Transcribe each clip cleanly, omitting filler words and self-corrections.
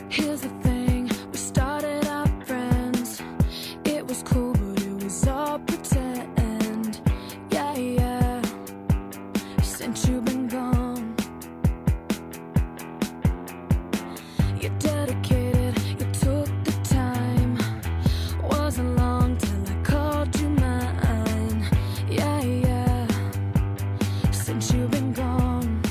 Here's the thing, we started out friends. It was cool, but it was all pretend. Yeah, yeah, since you've been gone. You're dedicated, you took the time. Wasn't long till I called you mine. Yeah, yeah, since you've been gone.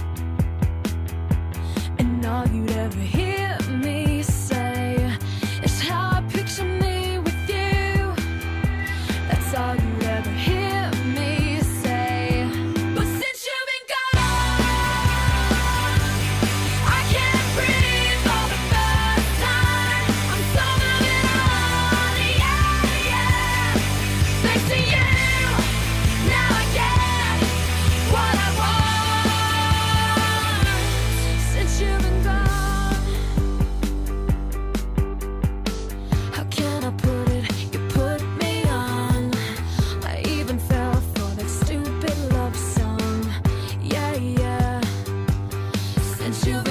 And all you'd ever hear me say is how I picture me with you. That's all you'd ever hear me say. But since you've been gone, I can't breathe for the first time. I'm so moving on, yeah, yeah. Thanks to you, now I get what I want. Since you've been gone, how can I put it? You put me on. I even fell for that stupid love song. Yeah, yeah. Since you've